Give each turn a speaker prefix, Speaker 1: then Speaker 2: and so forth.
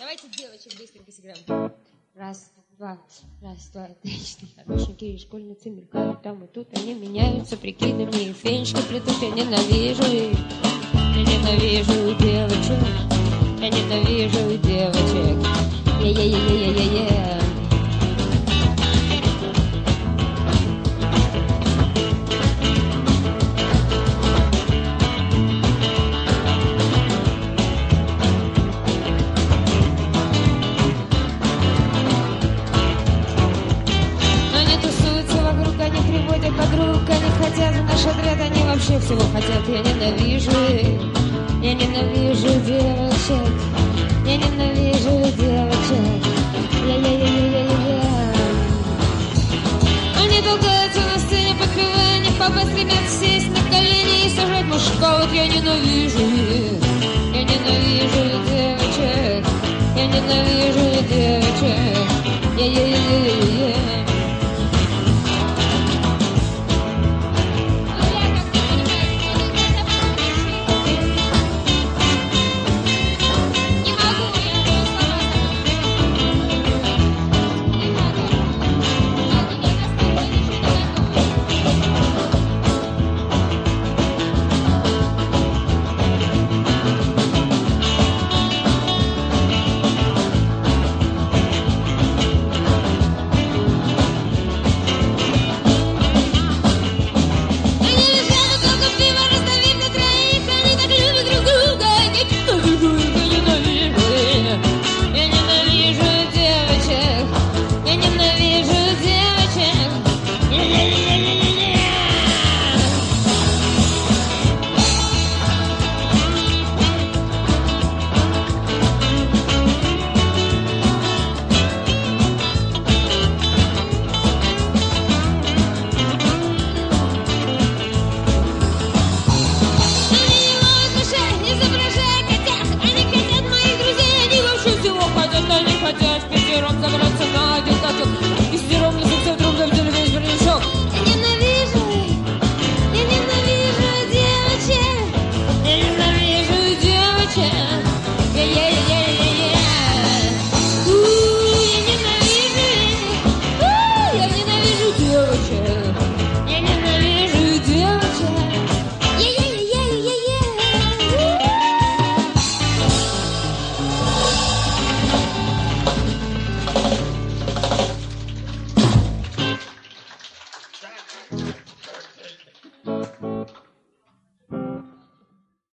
Speaker 1: Давайте девочек быстренько сыграем. Раз, два, три, четыре. Хорошенькие школьницы мелькают там и тут. Они меняются прикидами, фенечки плетут. Я ненавижу их. Я ненавижу девочек. Я ненавижу девочек. Я-я-я-я-я-я-я. Подруг, они хотят в наш отряд, они вообще всего хотят. Я ненавижу их, я ненавижу девочек, я ненавижу девочек. Я-я-я-я-я-я. Они толкаются на сцене, подпевая, не папа стремятся сесть на колени и сажать мужика. Вот я ненавижу